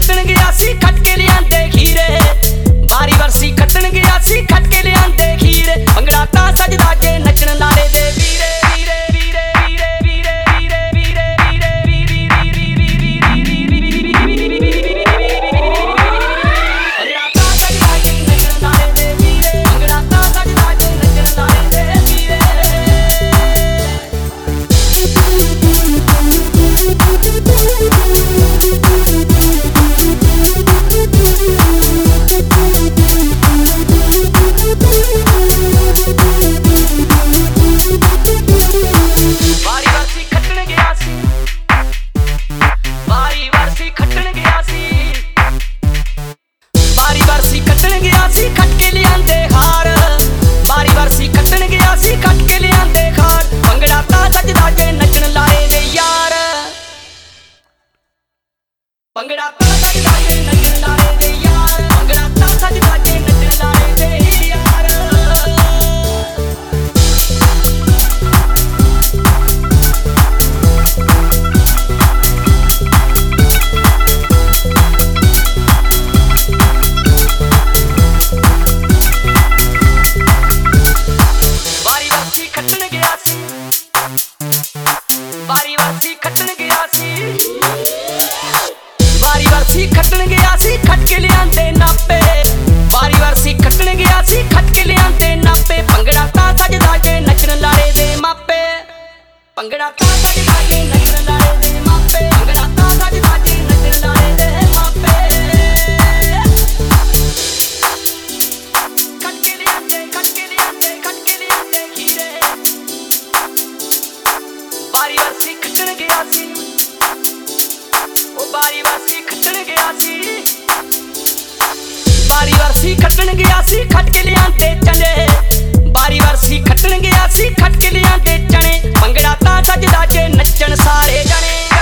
खट्टन गया सी खट के लियांदे खीरे बारी वरसी खट्टन गया सी खट के लियांदे खीरे भंगड़ा तां सजदा जे नचण लारे दे वीरे भंगड़ा तां सजदा जे नचण लारे दे यार भंगड़ा तां सजदा जे नचण लारे दे यार बारी वरसी खट्टन गया सी बारी वरसी खट्टन गया सी बारी वरसी खट्टन गया सी खट के लियांदे नापे बारी वरसी खट्टन गया सी खट के लियांदे नापे भंगड़ा तां सजदा जे नचण लारे दे मापे भंगड़ा तां सजदा जे नचण लारे दे मापे भंगड़ा तां सजदा जे नचण लारे दे मापे खट के लियांदे खीरे बारी वरसी खट्टन गया सी बारी वरसी खट्टन गया सी बारी वरसी खट्टन गया सी खट के लियांदे चने बारी वरसी खट्टन गया सी खट के लियांदे चने भंगड़ा तां सजदा जे नचण सारे जने।